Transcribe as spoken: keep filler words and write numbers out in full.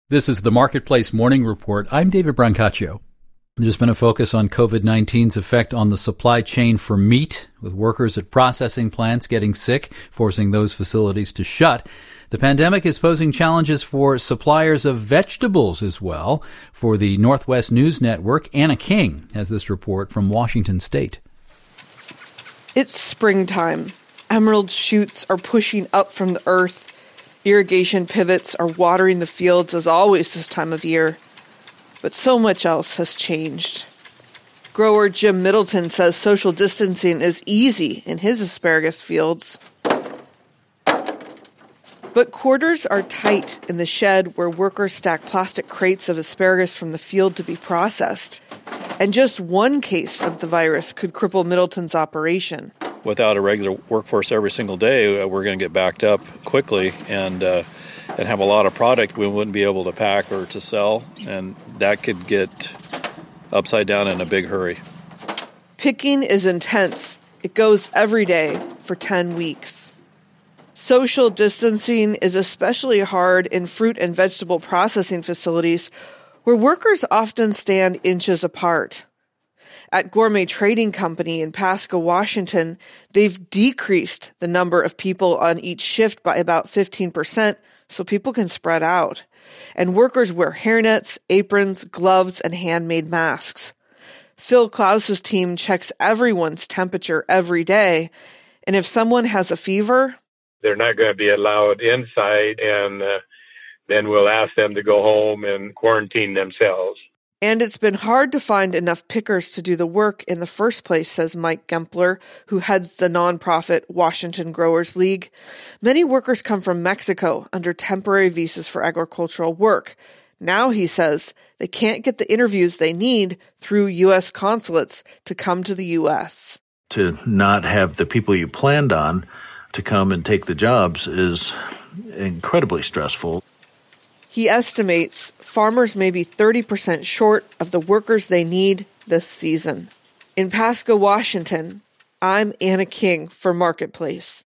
This is the Marketplace Morning Report. I'm David Brancaccio. There's been a focus on covid nineteen's effect on the supply chain for meat, with workers at processing plants getting sick, forcing those facilities to shut. The pandemic is posing challenges for suppliers of vegetables as well. For the Northwest News Network, Anna King has this report from Washington State. It's springtime. Emerald shoots are pushing up from the earth. Irrigation pivots are watering the fields as always this time of year. But so much else has changed. Grower Jim Middleton says social distancing is easy in his asparagus fields. But quarters are tight in the shed where workers stack plastic crates of asparagus from the field to be processed. And just one case of the virus could cripple Middleton's operation. Without a regular workforce every single day, we're going to get backed up quickly and uh, and have a lot of product we wouldn't be able to pack or to sell, and that could get upside down in a big hurry. Picking is intense. It goes every day for ten weeks. Social distancing is especially hard in fruit and vegetable processing facilities where workers often stand inches apart. At Gourmet Trading Company in Pasco, Washington, they've decreased the number of people on each shift by about fifteen percent so people can spread out. And workers wear hairnets, aprons, gloves, and handmade masks. Phil Klaus's team checks everyone's temperature every day. And if someone has a fever, they're not going to be allowed inside, and uh, then we'll ask them to go home and quarantine themselves. And it's been hard to find enough pickers to do the work in the first place, says Mike Gempler, who heads the nonprofit Washington Growers League. Many workers come from Mexico under temporary visas for agricultural work. Now, he says, they can't get the interviews they need through U S consulates to come to the U S. To not have the people you planned on to come and take the jobs is incredibly stressful. He estimates farmers may be thirty percent short of the workers they need this season. In Pasco, Washington, I'm Anna King for Marketplace.